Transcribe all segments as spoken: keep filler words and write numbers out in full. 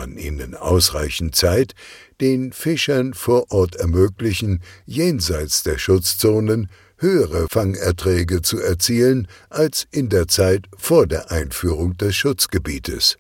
man ihnen ausreichend Zeit, den Fischern vor Ort ermöglichen, jenseits der Schutzzonen höhere Fangerträge zu erzielen als in der Zeit vor der Einführung des Schutzgebietes.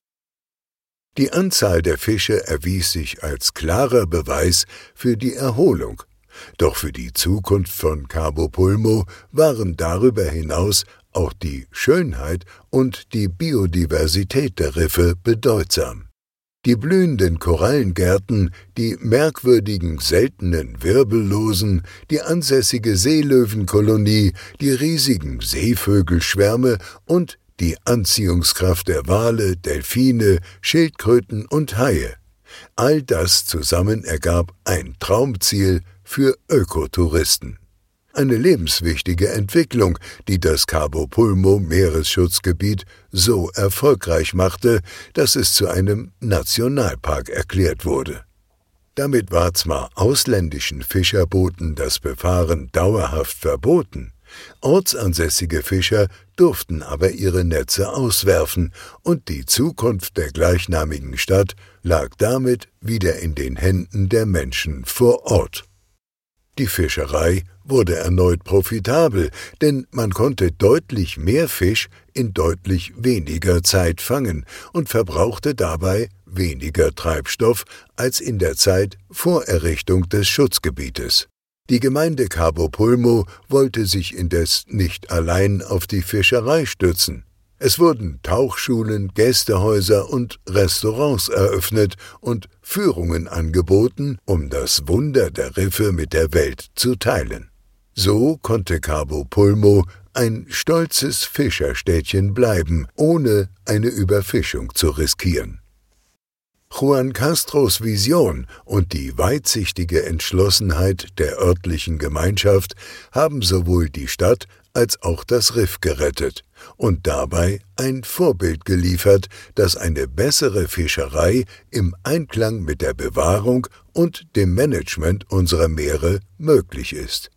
Die Anzahl der Fische erwies sich als klarer Beweis für die Erholung, doch für die Zukunft von Cabo Pulmo waren darüber hinaus auch die Schönheit und die Biodiversität der Riffe bedeutsam. Die blühenden Korallengärten, die merkwürdigen seltenen Wirbellosen, die ansässige Seelöwenkolonie, die riesigen Seevögelschwärme und die Anziehungskraft der Wale, Delfine, Schildkröten und Haie. All das zusammen ergab ein Traumziel für Ökotouristen. Eine lebenswichtige Entwicklung, die das Cabo Pulmo Meeresschutzgebiet so erfolgreich machte, dass es zu einem Nationalpark erklärt wurde. Damit war zwar ausländischen Fischerbooten das Befahren dauerhaft verboten, ortsansässige Fischer durften aber ihre Netze auswerfen, und die Zukunft der gleichnamigen Stadt lag damit wieder in den Händen der Menschen vor Ort. Die Fischerei wurde erneut profitabel, denn man konnte deutlich mehr Fisch in deutlich weniger Zeit fangen und verbrauchte dabei weniger Treibstoff als in der Zeit vor Errichtung des Schutzgebietes. Die Gemeinde Cabo Pulmo wollte sich indes nicht allein auf die Fischerei stützen. Es wurden Tauchschulen, Gästehäuser und Restaurants eröffnet und Führungen angeboten, um das Wunder der Riffe mit der Welt zu teilen. So konnte Cabo Pulmo ein stolzes Fischerstädtchen bleiben, ohne eine Überfischung zu riskieren. Juan Castros Vision und die weitsichtige Entschlossenheit der örtlichen Gemeinschaft haben sowohl die Stadt als auch das Riff gerettet und dabei ein Vorbild geliefert, dass eine bessere Fischerei im Einklang mit der Bewahrung und dem Management unserer Meere möglich ist.